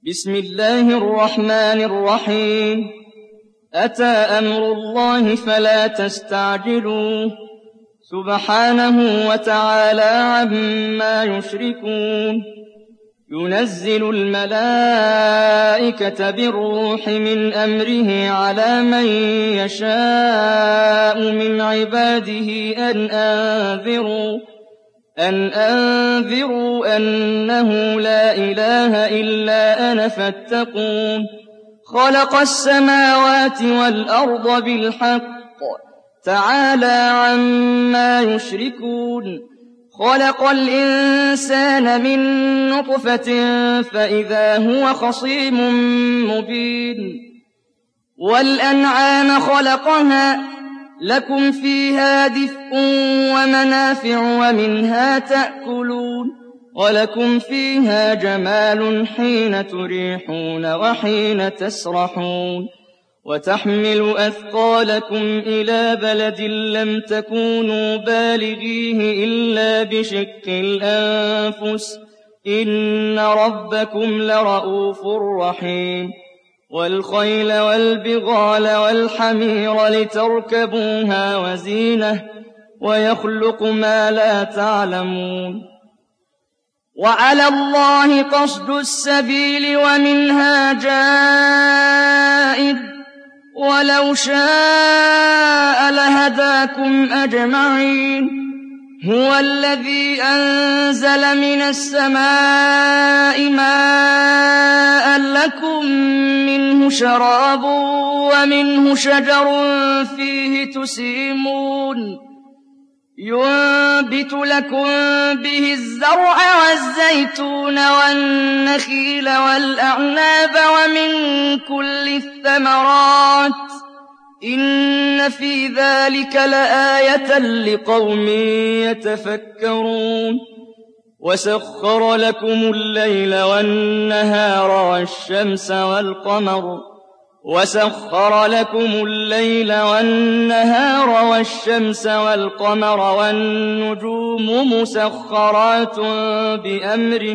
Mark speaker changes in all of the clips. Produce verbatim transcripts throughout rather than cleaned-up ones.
Speaker 1: بسم الله الرحمن الرحيم أتى أمر الله فلا تستعجلوه سبحانه وتعالى عما يشركون ينزل الملائكة بالروح من أمره على من يشاء من عباده أن أنذروا أن أنذروا أنه لا إله إلا أنا فاتقون خلق السماوات والأرض بالحق تعالى عما يشركون خلق الإنسان من نطفة فإذا هو خصيم مبين والأنعام خلقها لكم فيها دفء ومنافع ومنها تأكلون ولكم فيها جمال حين تريحون وحين تسرحون وتحمل أثقالكم إلى بلد لم تكونوا بالغيه إلا بشق الأنفس إن ربكم لرءوف رحيم والخيل والبغال والحمير لتركبوها وزينة ويخلق ما لا تعلمون وعلى الله قصد السبيل ومنها جائر ولو شاء لهداكم أجمعين هو الذي أنزل من السماء ماء لكم منه شراب ومنه شجر فيه تسيمون ينبت لكم به الزرع والزيتون والنخيل والأعناب ومن كل الثمرات إن في ذلك لآية لقوم يتفكرون وسخر لكم الليل والنهار والشمس والقمر وسخر لكم الليل والنهار والشمس والقمر والنجوم مسخرات بأمره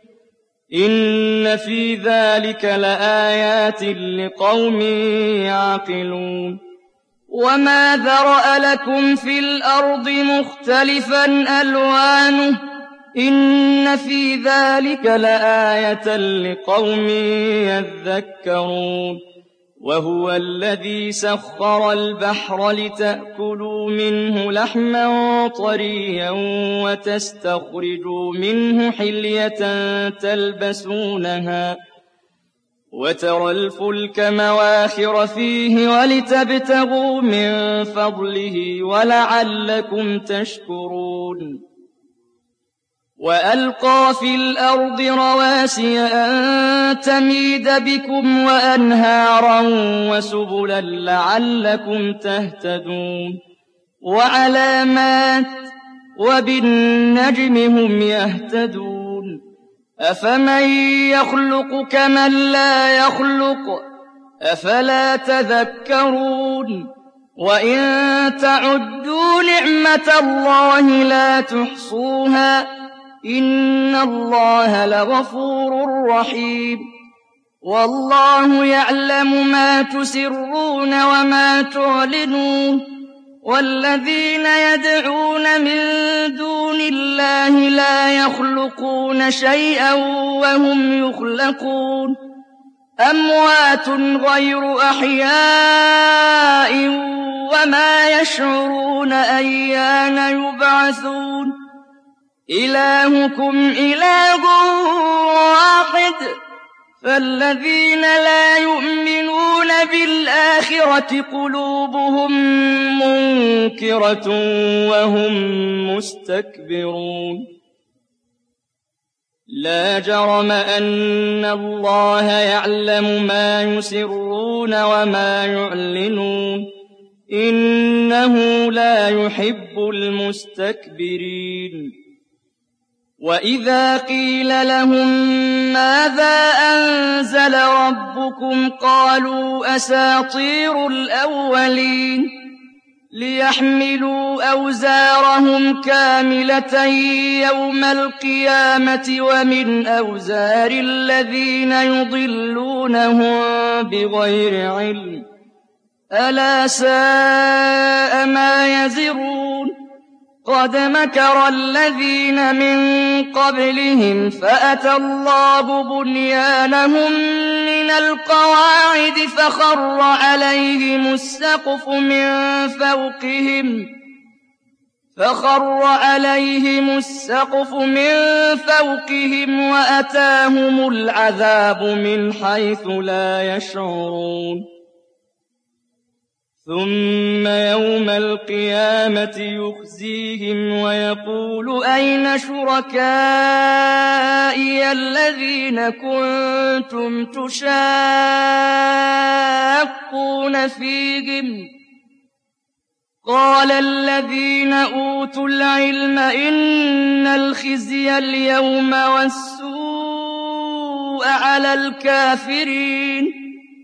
Speaker 1: إن في ذلك لآيات لقوم يعقلون وما ذرأ لكم في الأرض مختلفا ألوانه إن في ذلك لآية لقوم يذكرون وهو الذي سخر البحر لتأكلوا منه لحما طريا وتستخرجوا منه حلية تلبسونها وترى الفلك مواخر فيه ولتبتغوا من فضله ولعلكم تشكرون وألقى في الأرض رواسي أن تميد بكم وأنهارا وسبلا لعلكم تهتدون وعلامات وبالنجم هم يهتدون أفمن يخلق كمن لا يخلق أفلا تذكرون وإن تعدوا نعمة الله لا تحصوها إن الله لغفور رحيم والله يعلم ما تسرون وما تعلنون والذين يدعون من دون الله لا يخلقون شيئا وهم يخلقون أموات غير أحياء وما يشعرون أيان يبعثون إلهكم إله واحد فالذين لا يؤمنون بالآخرة قلوبهم منكرة وهم مستكبرون لا جرم أن الله يعلم ما يسرون وما يعلنون إنه لا يحب المستكبرين وإذا قيل لهم ماذا أنزل ربكم قالوا أساطير الأولين ليحملوا أوزارهم كاملة يوم القيامة ومن أوزار الذين يضلونهم بغير علم ألا ساء ما يزرون قد مكر الذين من قبلهم فأتى الله بنيانهم من القواعد فخر عليهم السقف من فوقهم فخر عليهم السقف من فوقهم وأتاهم العذاب من حيث لا يشعرون ثم يوم القيامة يخزيهم ويقول أين شركائي الذين كنتم تشاقون فيهم قال الذين أوتوا العلم إن الخزي اليوم والسوء على الكافرين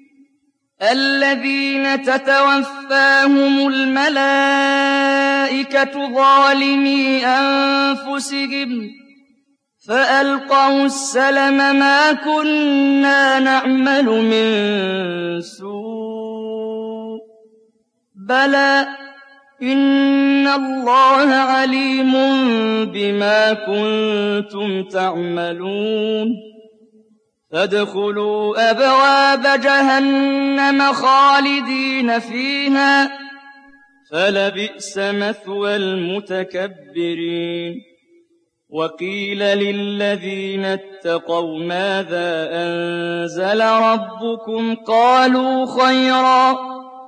Speaker 1: الذين تتوفاهم الملائكة ظالمي أنفسهم فألقوا السلم ما كنا نعمل من سوء بلى إن الله عليم بما كنتم تعملون فادخلوا أبواب جهنم خالدين فيها فلبئس مثوى المتكبرين وقيل للذين اتقوا ماذا أنزل ربكم قالوا خيرا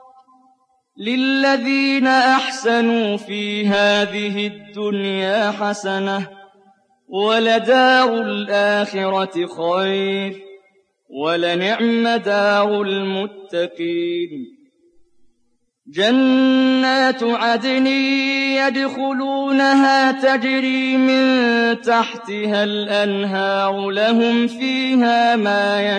Speaker 1: للذين أحسنوا في هذه الدنيا حسنة ولدار الآخرة خير ولنعم دار المتقين جنات عدن يدخلونها تجري من تحتها الأنهار لهم فيها ما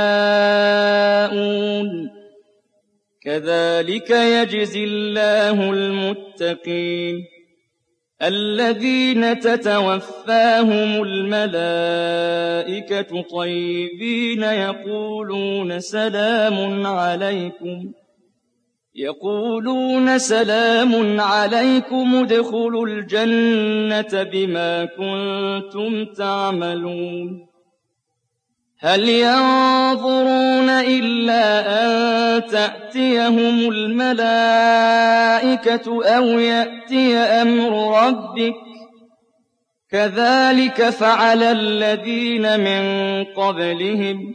Speaker 1: يشاءون كذلك يجزي الله المتقين الذين تتوفاهم الملائكة طيبين يقولون سلام عليكم يقولون سلام عليكم ادخلوا الجنة بما كنتم تعملون هل ينظرون إلا أن تأتيهم الملائكة أو يأتي أمر ربك كذلك فعل الذين من قبلهم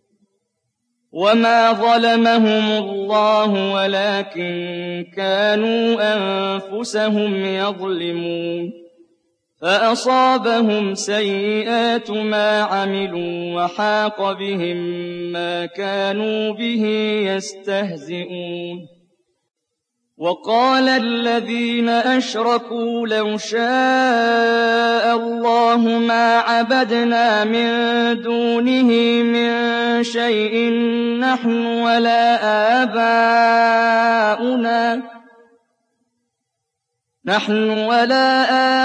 Speaker 1: وما ظلمهم الله ولكن كانوا أنفسهم يظلمون فأصابهم سيئات ما عملوا وحاق بهم ما كانوا به يستهزئون وقال الذين أشركوا لو شاء الله ما عبدنا من دونه من شيء نحن ولا آباؤنا نحن ولا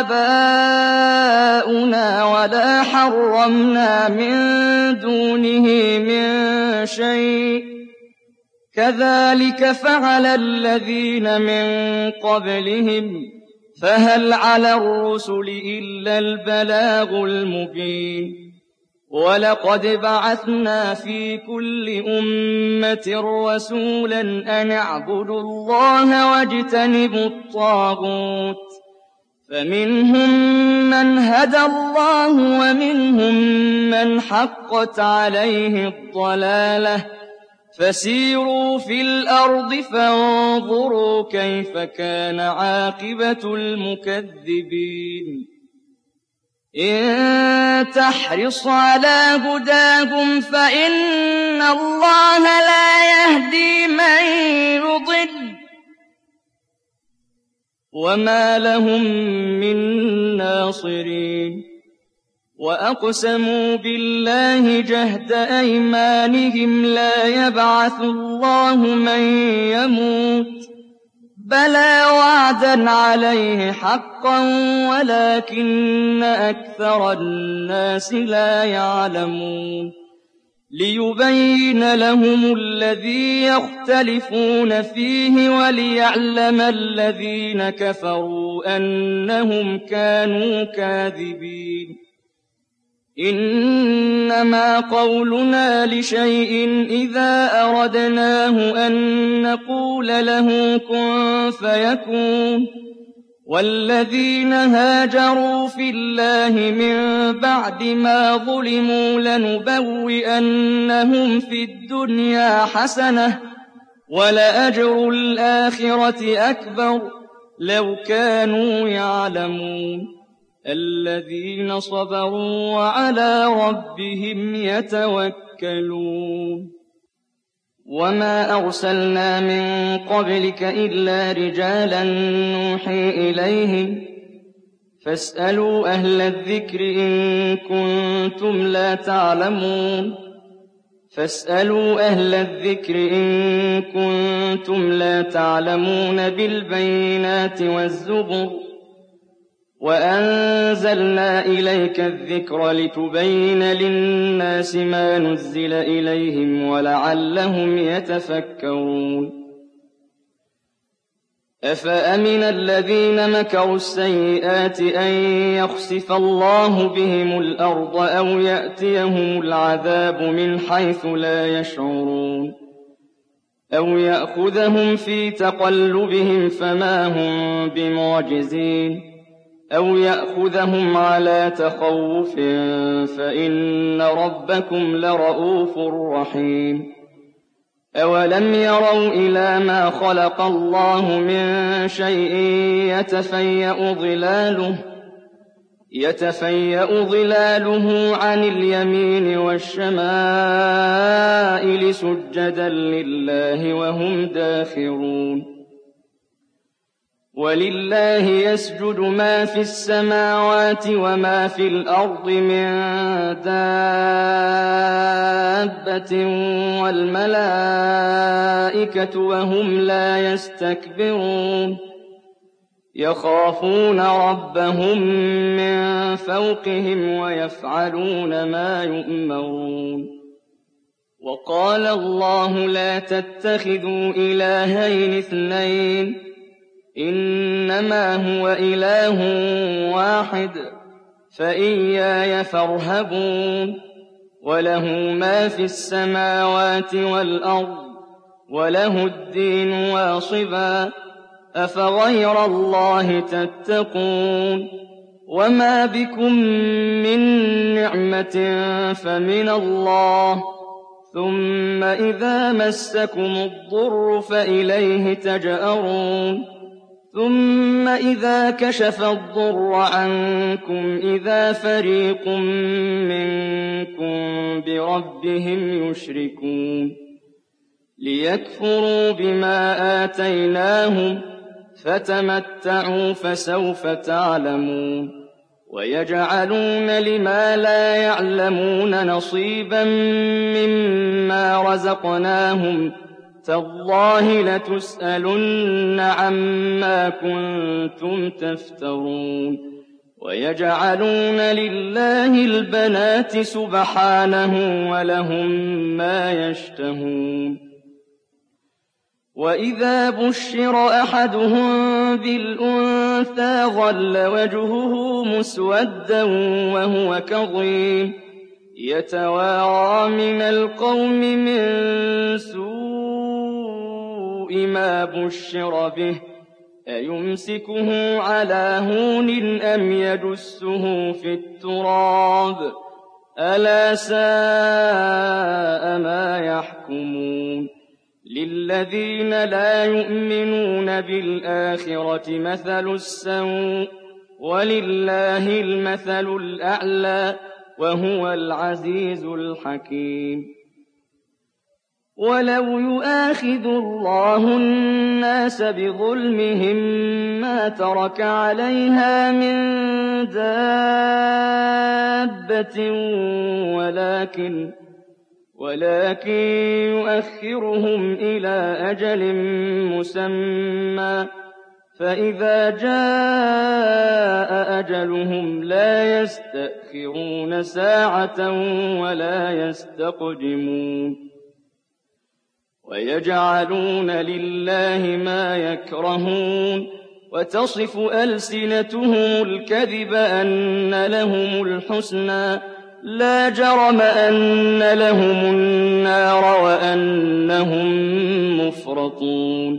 Speaker 1: آباؤنا ولا حرمنا من دونه من شيء كذلك فعل الذين من قبلهم فهل على الرسل إلا البلاغ المبين ولقد بعثنا في كل أمة رسولا أن اعبدوا الله واجتنبوا الطاغوت فمنهم من هدى الله ومنهم من حقت عليه الضلالة فسيروا في الأرض فانظروا كيف كان عاقبة المكذبين إن تحرص على هداهم فإن الله لا يهدي من يضل وما لهم من ناصرين وأقسموا بالله جهد أيمانهم لا يبعث الله من يموت بَلَىٰ وَعْدًا عَلَيْهِ حَقًّا وَلَٰكِنَّ أَكْثَرَ النَّاسِ لَا يَعْلَمُونَ لِيُبَيِّنَ لَهُمُ الَّذِي يَخْتَلِفُونَ فِيهِ وَلِيَعْلَمَ الَّذِينَ كَفَرُوا أَنَّهُمْ كَانُوا كَاذِبِينَ إِنَّمَا قَوْلُنَا لِشَيْءٍ إِذَا أَرَدْنَاهُ أَن نَّقُولَ لَهُ كُن فَيَكُونُ وَالَّذِينَ هَاجَرُوا فِي اللَّهِ مِن بَعْدِ مَا ظُلِمُوا لَنُبَوِّئَنَّهُمْ فِي الدُّنْيَا حَسَنَةً ۖ وَلَأَجْرُ الْآخِرَةِ أَكْبَرُ ۚ لَوْ كَانُوا يَعْلَمُونَ الَّذِينَ صَبَرُوا وَعَلَىٰ رَبِّهِمْ يَتَوَكَّلُونَ وَمَا أَرْسَلْنَا مِن قَبْلِكَ إِلَّا رِجَالًا نُّوحِي إِلَيْهِمْ ۖ فَاسْأَلُوا أَهْلَ الذِّكْرِ إِن كُنتُمْ لَا تَعْلَمُونَ فَاسْأَلُوا أَهْلَ الذِّكْرِ إِن كُنتُمْ لَا تَعْلَمُونَ بِالْبَيِّنَاتِ وَالزُّبُرِ ۗ وَأَنزَلْنَا إِلَيْكَ الذِّكْرَ لِتُبَيِّنَ لِلنَّاسِ مَا نُزِّلَ إِلَيْهِمْ وَلَعَلَّهُمْ يَتَفَكَّرُونَ أَفَأَمِنَ الَّذِينَ مَكَرُوا السَّيِّئَاتِ أَن يَخْسِفَ اللَّهُ بِهِمُ الْأَرْضَ أَوْ يَأْتِيَهُمُ الْعَذَابُ مِنْ حَيْثُ لَا يَشْعُرُونَ أَوْ يَأْخُذَهُمْ فِي تَقَلُّبِهِمْ فَمَا هُم بِمُعْجِزِينَ أَوْ يَأْخُذَهُمْ عَلَىٰ تَخَوُّفٍ فَإِنَّ رَبَّكُمْ لَرَءُوفٌ رَّحِيمٌ أَوَلَمْ يَرَوْا إِلَىٰ مَا خَلَقَ اللَّهُ مِن شَيْءٍ يَتَفَيَّأُ ظِلَالُهُ يَتَفَيَّأُ ظِلَالُهُ عَنِ الْيَمِينِ وَالشَّمَائِلِ سُجَّدًا لِّلَّهِ وَهُمْ دَاخِرُونَ وَلِلَّهِ يَسْجُدُ مَا فِي السَّمَاوَاتِ وَمَا فِي الْأَرْضِ مِن دَابَّةٍ وَالْمَلَائِكَةُ وَهُمْ لَا يَسْتَكْبِرُونَ يَخَافُونَ رَبَّهُم مِّن فَوْقِهِمْ وَيَفْعَلُونَ مَا يُؤْمَرُونَ وَقَالَ اللَّهُ لَا تَتَّخِذُوا إِلَٰهَيْنِ اثْنَيْنِ إِنَّمَا هُوَ إِلَٰهٌ وَاحِدٌ فَإِيَّايَ فَارْهَبُونِ وَلَهُ مَا فِي السَّمَاوَاتِ وَالْأَرْضِ وَلَهُ الدِّينُ وَاصِبًا أَفَغَيْرَ اللَّهِ تَتَّقُونَ وَمَا بِكُم مِّن نِّعْمَةٍ فَمِنَ اللَّهِ ثُمَّ إِذَا مَسَّكُمُ الضُّرُّ فَإِلَيْهِ تَجْأَرُونَ ثُمَّ إِذَا كَشَفَ الضُّرَّ عَنكُمْ إِذَا فَرِيقٌ مِّنكُم بِرَبِّهِمْ يُشْرِكُونَ لِيَكْفُرُوا بِمَا آتَيْنَاهُمْ فَتَمَتَّعُوا فَسَوْفَ تَعْلَمُونَ وَيَجْعَلُونَ لِمَا لَا يَعْلَمُونَ نَصِيبًا مِّمَّا رَزَقْنَاهُمْ ۗ تَاللَّهِ لَتُسْأَلُنَّ عَمَّا كُنتُمْ تَفْتَرُونَ وَيَجْعَلُونَ لِلَّهِ الْبَنَاتِ سُبْحَانَهُ وَلَهُم مَّا يَشْتَهُونَ وَإِذَا بُشِّرَ أَحَدُهُم بِالْأُنثَىٰ ظَلَّ وَجْهُهُ مُسْوَدًّا وَهُوَ كَظِيمٌ يَتَوَارَىٰ مِنَ الْقَوْمِ مِن سُوءِ مَا بُشِّرَ بِهِ أَيُمْسِكُهُ عَلَىٰ هُونٍ أَمْ يَدُسُّهُ فِي التُّرَابِ ۗ أَلَا سَاءَ مَا يَحْكُمُونَ لِلَّذِينَ لَا يُؤْمِنُونَ بِالْآخِرَةِ مَثَلُ السَّوْءِ ۖ وَلِلَّهِ الْمَثَلُ الْأَعْلَىٰ ۚ وَهُوَ الْعَزِيزُ الْحَكِيمُ وَلَوْ يُؤَاخِذُ اللَّهُ النَّاسَ بِظُلْمِهِم مَّا تَرَكَ عَلَيْهَا مِن دَابَّةٍ وَلَٰكِن ولكن يؤخرهم إلى أجل مسمى فإذا جاء أجلهم لا يستأخرون ساعة ولا يستقدمون ويجعلون لله ما يكرهون وتصف ألسنتهم الكذب أن لهم الحسنى لا جرم أن لهم النار وأنهم مفرطون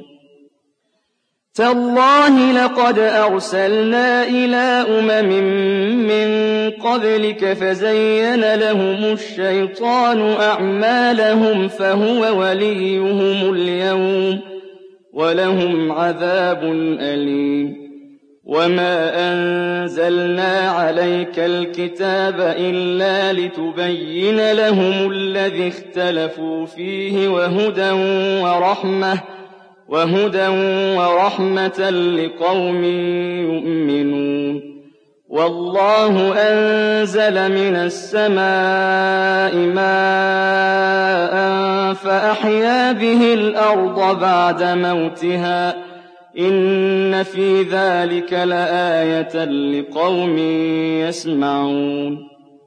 Speaker 1: تالله لقد أرسلنا إلى أمم من قبلك فزين لهم الشيطان أعمالهم فهو وليهم اليوم ولهم عذاب أليم وما أنزلنا عليك الكتاب إلا لتبين لهم الذي اختلفوا فيه وهدى ورحمة وهدى ورحمة لقوم يؤمنون والله أنزل من السماء ماء فأحيا به الأرض بعد موتها إن في ذلك لآية لقوم يسمعون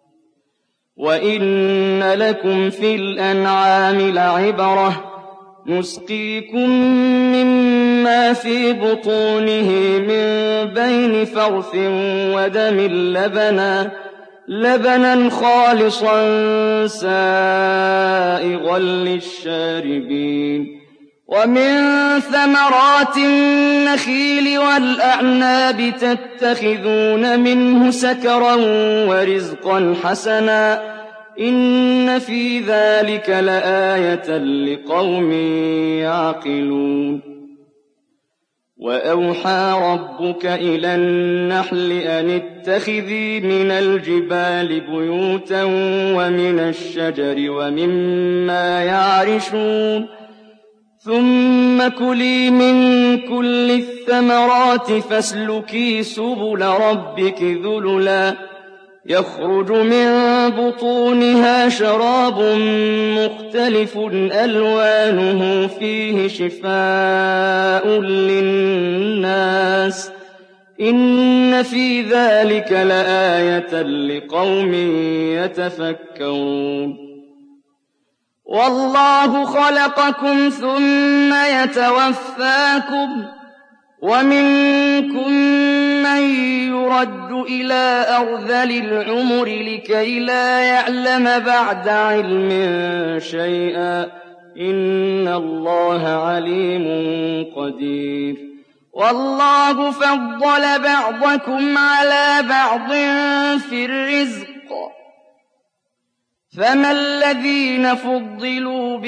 Speaker 1: وإن لكم في الأنعام لعبرة نسقيكم مما في بطونه من بين فرث ودم لبنا لبنا خالصا سائغا للشاربين ومن ثمرات النخيل والأعناب تتخذون منه سكرا ورزقا حسنا إن في ذلك لآية لقوم يعقلون وأوحى ربك إلى النحل أن اتخذي من الجبال بيوتا ومن الشجر ومما يعرشون ثم كلي من كل الثمرات فاسلكي سبل ربك ذللا يخرج من بطونها شراب مختلف ألوانه فيه شفاء للناس إن في ذلك لآية لقوم يتفكرون والله خلقكم ثم يتوفاكم ومنكم من يرد إلى أرذل العمر لكي لا يعلم بعد علم شيئا إن الله عليم قدير والله فضل بعضكم على بعض في الرزق فما الذين فضلوا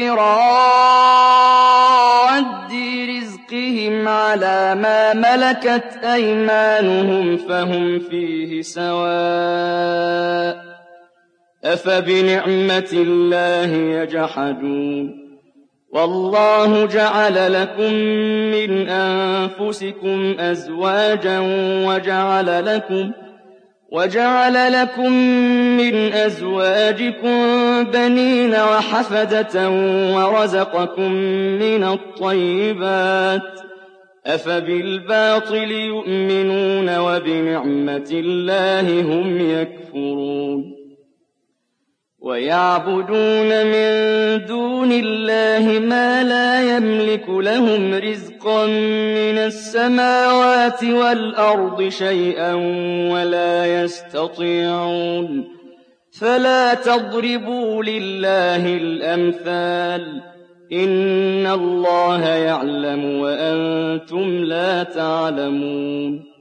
Speaker 1: براد رزقهم على ما ملكت أيمانهم فهم فيه سواء أفبنعمة الله يجحدون والله جعل لكم من أنفسكم أزواجا وجعل لكم وجعل لكم من أزواجكم بنين وحفدة ورزقكم من الطيبات أفبالباطل يؤمنون وبنعمة الله هم يكفرون ويعبدون من دون الله ما لا يملك لهم رزقا من السماوات والأرض شيئا ولا يستطيعون فلا تضربوا لله الأمثال إن الله يعلم وأنتم لا تعلمون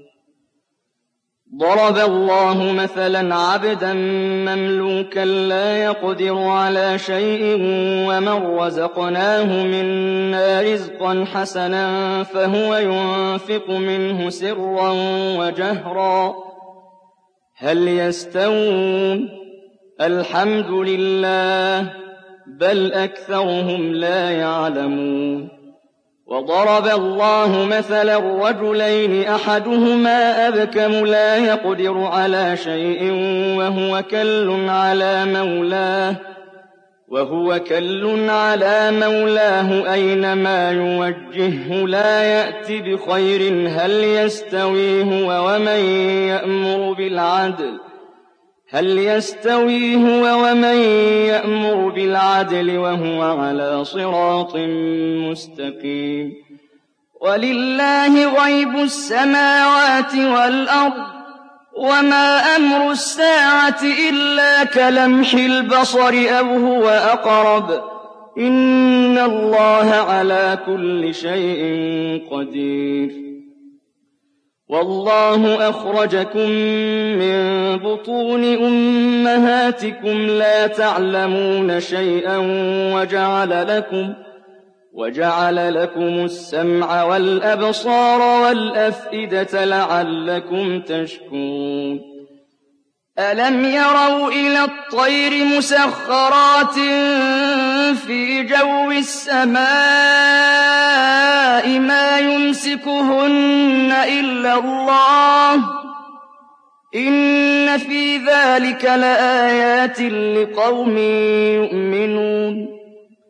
Speaker 1: ضرب الله مثلا عبدا مملوكا لا يقدر على شيء ومن رزقناه منا رزقا حسنا فهو ينفق منه سرا وجهرا هل يستوون الحمد لله بل أكثرهم لا يعلمون وضرب الله مثلا رجلين أحدهما أبكم لا يقدر على شيء وهو كل على مولاه وهو كل على مولاه أينما يوجهه لا يأت بخير هل يستوي هو ومن يأمر بالعدل هل يستوي هو ومن يأمر بالعدل وهو على صراط مستقيم ولله غيب السماوات والأرض وما أمر الساعة إلا كلمح البصر أو هو أقرب إن الله على كل شيء قدير والله أخرجكم من بطون أمهاتكم لا تعلمون شيئا وجعل لكم وجعل لكم السمع والأبصار والأفئدة لعلكم تشكرون ألم يروا إلى الطير مسخرات في جو السماء ما يمسكهن إلا الله إن في ذلك لآيات لقوم يؤمنون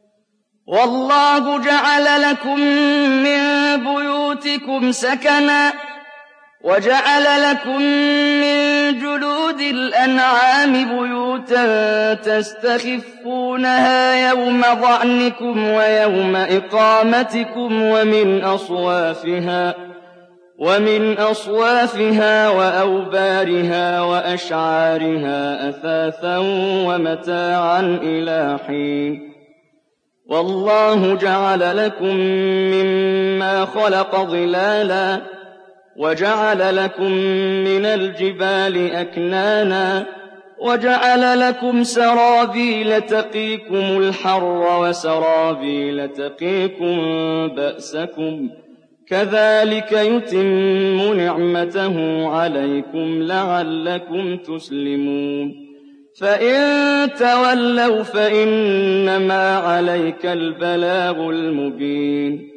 Speaker 1: والله جعل لكم من بيوتكم سكنا وجعل لكم من جلود الأنعام بيوتا تستخفونها يوم ظعنكم ويوم إقامتكم ومن أصوافها ومن أصوافها وأوبارها وأشعارها أثاثا ومتاعا إلى حين والله جعل لكم مما خلق ظلالا وجعل لكم من الجبال أكنانا وجعل لكم سرابيل تقيكم الحر وسرابيل تقيكم بأسكم كذلك يتم نعمته عليكم لعلكم تسلمون فإن تولوا فإنما عليك البلاغ المبين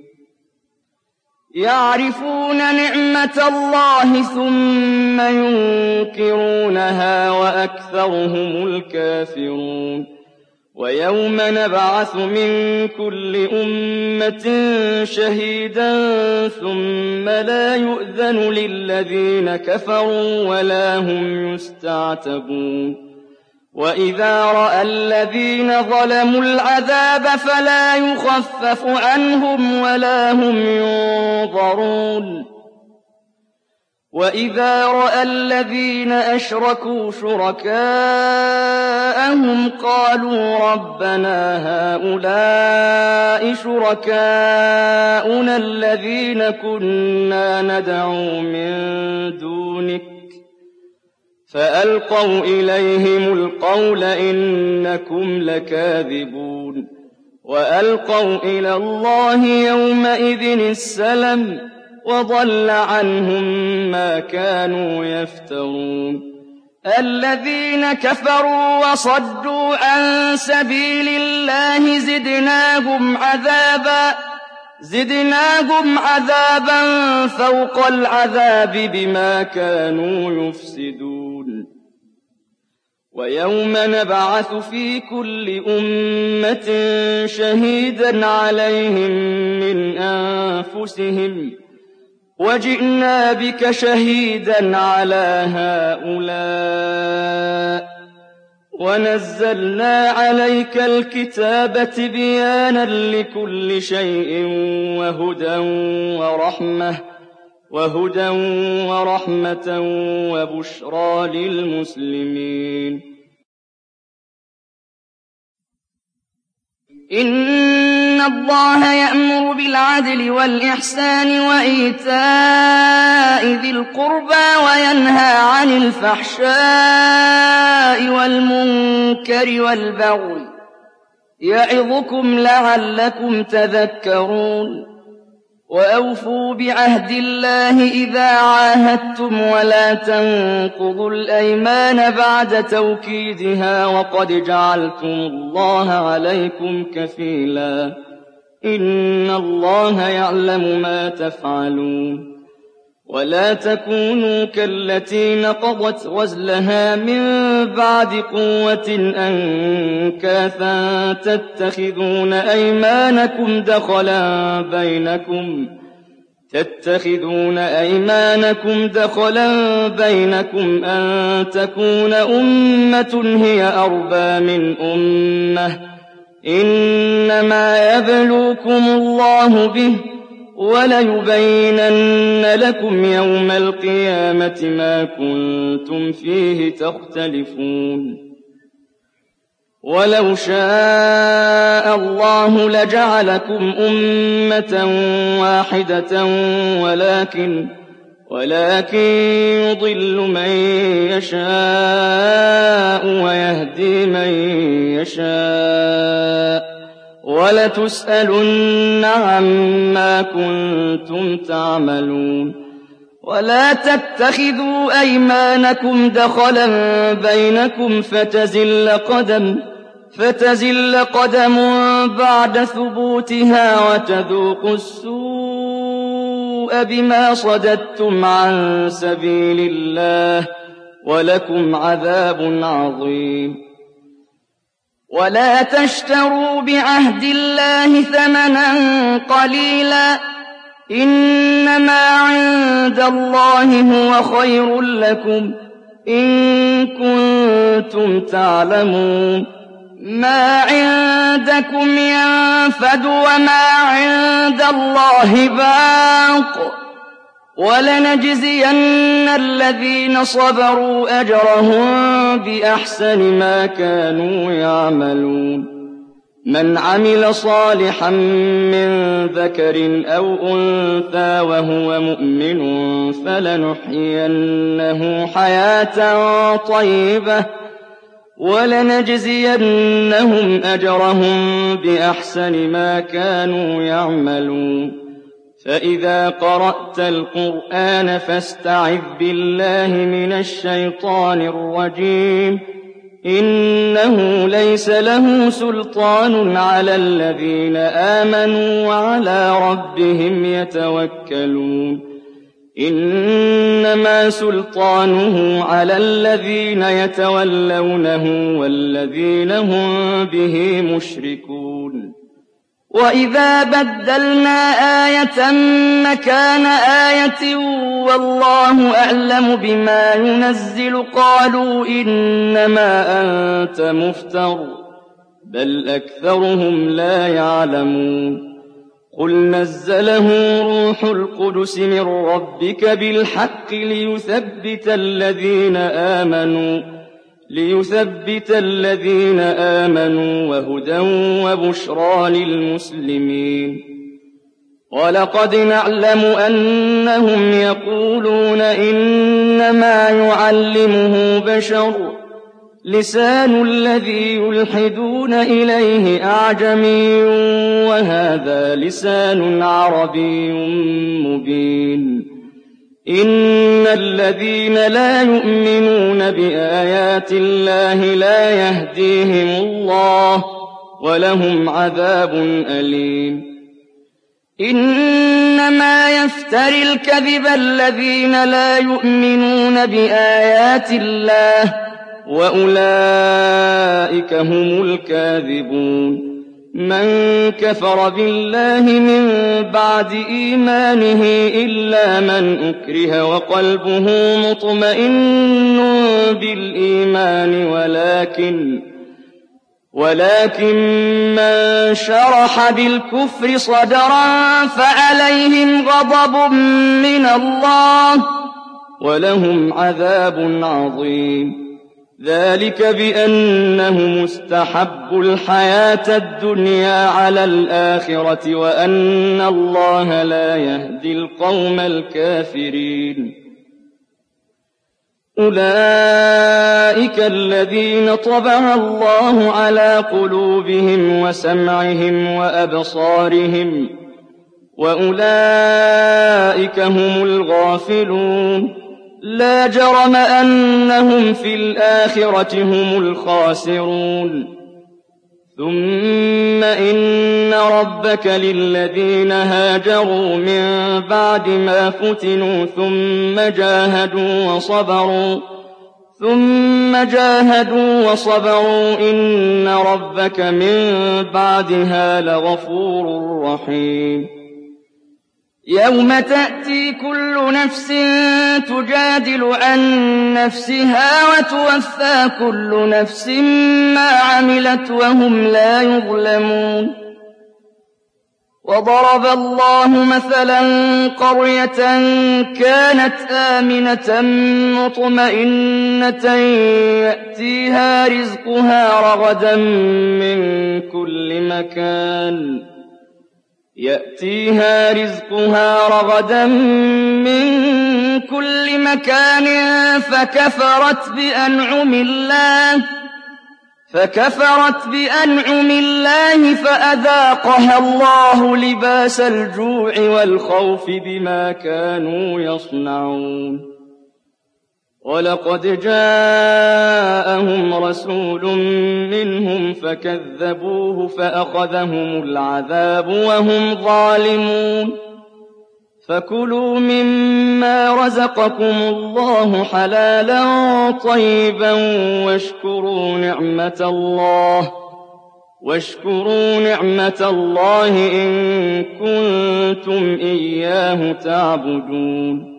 Speaker 1: يعرفون نعمة الله ثم ينكرونها وأكثرهم الكافرون ويوم نبعث من كل أمة شهيدا ثم لا يؤذن للذين كفروا ولا هم يستعتبون وإذا رأى الذين ظلموا العذاب فلا يخفف عنهم ولا هم ينظرون وإذا رأى الذين أشركوا شركاءهم قالوا ربنا هؤلاء شركاؤنا الذين كنا ندعو من دونك فألقوا إليهم القول إنكم لكاذبون وألقوا إلى الله يومئذ السلم وضل عنهم ما كانوا يفترون الذين كفروا وصدوا عن سبيل الله زدناهم عذابا زدناهم عذابا فوق العذاب بما كانوا يفسدون ويوم نبعث في كل أمة شهيدا عليهم من أنفسهم وجئنا بك شهيدا على هؤلاء ونزلنا عليك الكتاب تبيانا لكل شيء وهدى ورحمة وهدى ورحمة وبشرى للمسلمين إن الله يأمر بالعدل والإحسان وإيتاء ذي القربى وينهى عن الفحشاء والمنكر والبغي يعظكم لعلكم تذكرون وأوفوا بعهد الله إذا عاهدتم ولا تنقضوا الأيمان بعد توكيدها وقد جعلتم الله عليكم كفيلا إن الله يعلم ما تفعلون ولا تكونوا كالتي نقضت غزلها من بعد قوة أنكاثا تتخذون أيمانكم دخلا بينكم تتخذون أيمانكم دخلا بينكم أن تكون أمة هي أربى من أمة إنما يبلوكم الله به وليبينن لكم يوم القيامة ما كنتم فيه تختلفون ولو شاء الله لجعلكم أمة واحدة ولكن ولكن يضل من يشاء ويهدي من يشاء ولتسألن عما كنتم تعملون ولا تتخذوا أيمانكم دخلا بينكم فتزل قدم فتزل قدم بعد ثبوتها وتذوقوا السوء بما صددتم عن سبيل الله ولكم عذاب عظيم ولا تشتروا بعهد الله ثمنا قليلا إنما عند الله هو خير لكم إن كنتم تعلمون ما عندكم ينفد وما عند الله باق ولنجزين الذين صبروا أجرهم بأحسن ما كانوا يعملون من عمل صالحا من ذكر أو أنثى وهو مؤمن فلنحيينه حياة طيبة ولنجزينهم أجرهم بأحسن ما كانوا يعملون فإذا قرأت القرآن فاستعذ بالله من الشيطان الرجيم إنه ليس له سلطان على الذين آمنوا وعلى ربهم يتوكلون إنما سلطانه على الذين يتولونه والذين هم به مشركون وإذا بدلنا آية مكان آية والله أعلم بما ينزل قالوا إنما أنت مفتر بل أكثرهم لا يعلمون قل نزله روح القدس من ربك بالحق ليثبت الذين آمنوا ليثبت الذين آمنوا وهدى وبشرى للمسلمين ولقد نعلم أنهم يقولون إنما يعلمه بشر لسان الذي يلحدون إليه أعجمي وهذا لسان عربي مبين إن الذين لا يؤمنون بآيات الله لا يهديهم الله ولهم عذاب أليم إنما يفتري الكذب الذين لا يؤمنون بآيات الله وأولئك هم الكاذبون من كفر بالله من بعد إيمانه إلا من أكره وقلبه مطمئن بالإيمان ولكن ولكن من شرح بالكفر صدرا فعليهم غضب من الله ولهم عذاب عظيم ذلك بأنهم استحبوا الحياة الدنيا على الآخرة وأن الله لا يهدي القوم الكافرين أولئك الذين طبع الله على قلوبهم وسمعهم وأبصارهم وأولئك هم الغافلون لا جرم أنهم في الآخرة هم الخاسرون ثم إن ربك للذين هاجروا من بعد ما فتنوا ثم جاهدوا وصبروا ثم جاهدوا وصبروا إن ربك من بعدها لغفور رحيم يوم تأتي كل نفس تجادل عن نفسها وتوفى كل نفس ما عملت وهم لا يظلمون وضرب الله مثلا قرية كانت آمنة مطمئنة يأتيها رزقها رغدا من كل مكان يأتيها رزقها رغدا من كل مكان فكفرت بأنعم الله فكفرت بأنعم الله فأذاقها الله لباس الجوع والخوف بما كانوا يصنعون ولقد جاءهم رسول منهم فكذبوه فأخذهم العذاب وهم ظالمون فكلوا مما رزقكم الله حلالا طيبا واشكروا نعمة الله واشكروا نعمة الله إن كنتم إياه تعبدون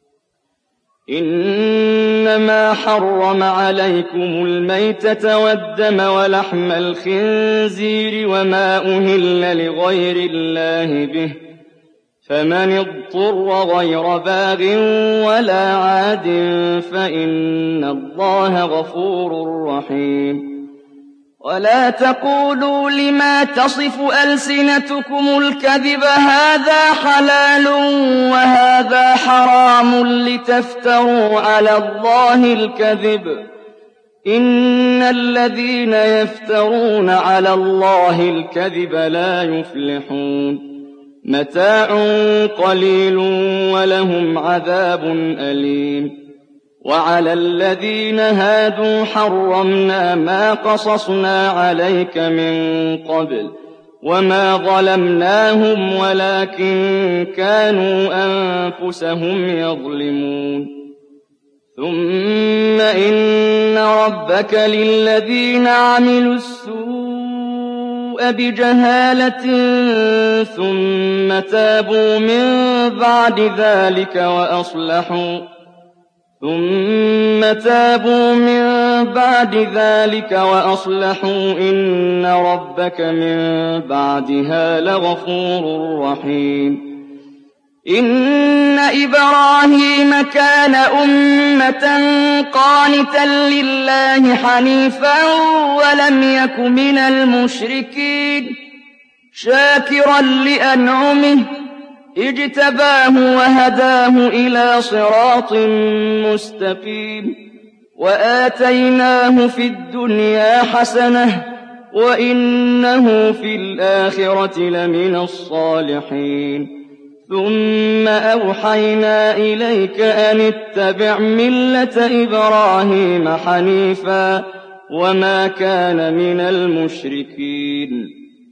Speaker 1: إنما حرم عليكم الميتة والدم ولحم الخنزير وما أهل لغير الله به فمن اضطر غير باغ ولا عاد فإن الله غفور رحيم ولا تقولوا لما تصف ألسنتكم الكذب هذا حلال وهذا حرام لتفتروا على الله الكذب إن الذين يفترون على الله الكذب لا يفلحون متاع قليل ولهم عذاب أليم وعلى الذين هادوا حرمنا ما قصصنا عليك من قبل وما ظلمناهم ولكن كانوا أنفسهم يظلمون ثم إن ربك للذين عملوا السوء بجهالة ثم تابوا من بعد ذلك وأصلحوا ثم تابوا من بعد ذلك وأصلحوا إن ربك من بعدها لغفور رحيم إن إبراهيم كان أمة قانتا لله حنيفا ولم يك من المشركين شاكرا لأنعمه اجتباه وهداه إلى صراط مستقيم وآتيناه في الدنيا حسنة وإنه في الآخرة لمن الصالحين ثم أوحينا إليك أن اتبع ملة إبراهيم حنيفا وما كان من المشركين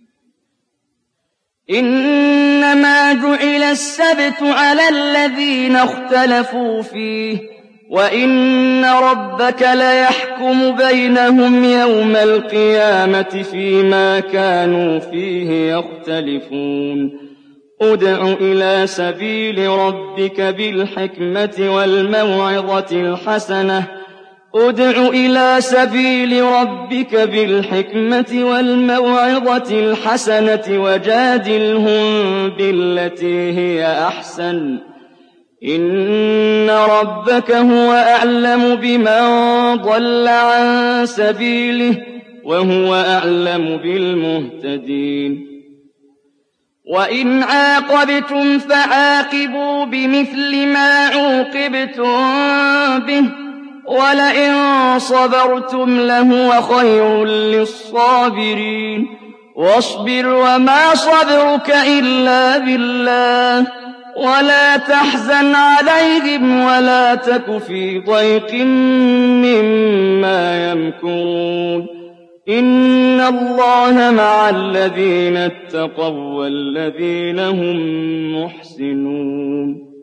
Speaker 1: إنما جعل السبت على الذين اختلفوا فيه وإن ربك ليحكم بينهم يوم القيامة فيما كانوا فيه يختلفون ادع إلى سبيل ربك بالحكمة والموعظة الحسنة ادع إلى سبيل ربك بالحكمة والموعظة الحسنة وجادلهم بالتي هي أحسن إن ربك هو أعلم بمن ضل عن سبيله وهو أعلم بالمهتدين وإن عاقبتم فعاقبوا بمثل ما عوقبتم به ولئن صبرتم لهو خير للصابرين واصبر وما صبرك إلا بالله ولا تحزن عليهم ولا تك في ضيق مما يمكرون إِنَّ اللَّهَ مَعَ الَّذِينَ اتَّقَوا وَّالَّذِينَ هُم مُّحْسِنُونَ